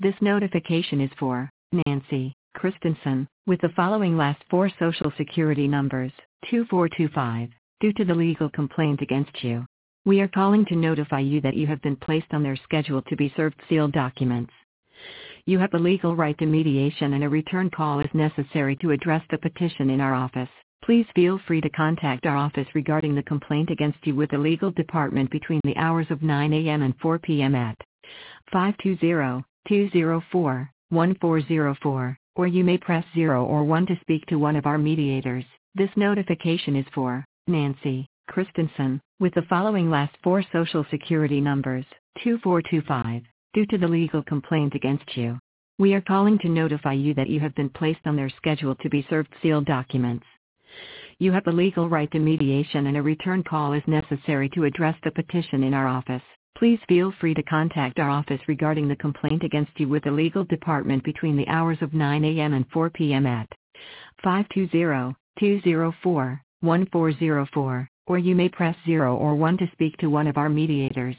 This notification is for Nancy Christensen, with the following last four social security numbers, 2425, due to the legal complaint against you. We are calling to notify you that you have been placed on their schedule to be served sealed documents. You have the legal right to mediation and a return call is necessary to address the petition in our office. Please feel free to contact our office regarding the complaint against you with the legal department between the hours of 9 a.m. and 4 p.m. at 520-204-1404, or you may press 0 or 1 to speak to one of our mediators. This notification is for Nancy Christensen, with the following last four social security numbers, 2425, due to the legal complaint against you. We are calling to notify you that you have been placed on their schedule to be served sealed documents. You have the legal right to mediation and a return call is necessary to address the petition in our office. Please feel free to contact our office regarding the complaint against you with the legal department between the hours of 9 a.m. and 4 p.m. at 520-204-1404, or you may press 0 or 1 to speak to one of our mediators.